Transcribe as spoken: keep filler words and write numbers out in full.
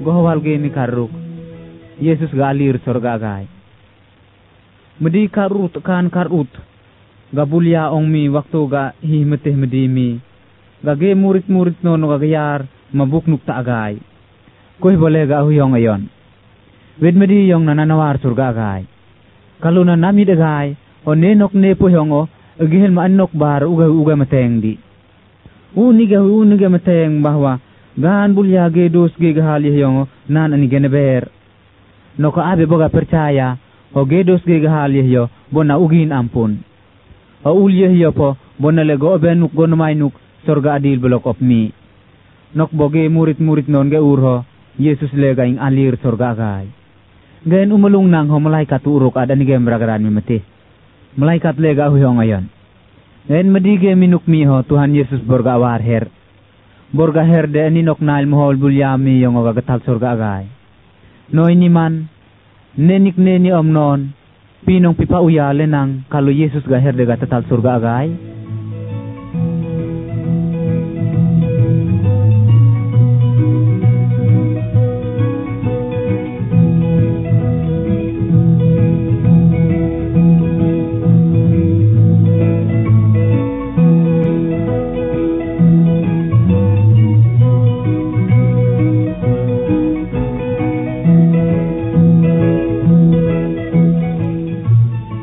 gohwal ge mi karuk Yesus galir sorga gai medi karut kan karut gabulia ong mi waktu ga hihmeteh medi mi gage murid-murid nono gagayar mabuknuk ta agai koy boleh ga huyong ayon wed medi yong nananawar surga gai kaluna nami degai onenok ne pohongo agihel maanok bar uga uga mateng di uniga uniga mateng bahwa gan bulya ge dos ge gahal yong nan ani geneber noko abe boga percaya o ge dos ge gahal yo bona ugin ampun o ulye yo po bona lego benuk gonomainuk surga adil blok of mi nok boge murid-murid non ge urho Yesus lega ing alir surga gai gen umulung nang ho malaikat uruk ada ni gem ragaran mi mati malaikat lega huyong ayon gen medige minuk mi ho Tuhan Yesus borga war her borga her de ni nok nail mohol bulyami yong ga gatal surga gai noy ni man nenik neni omnon pinong pipa uya lenang kalau Yesus ga her de gatal surga gai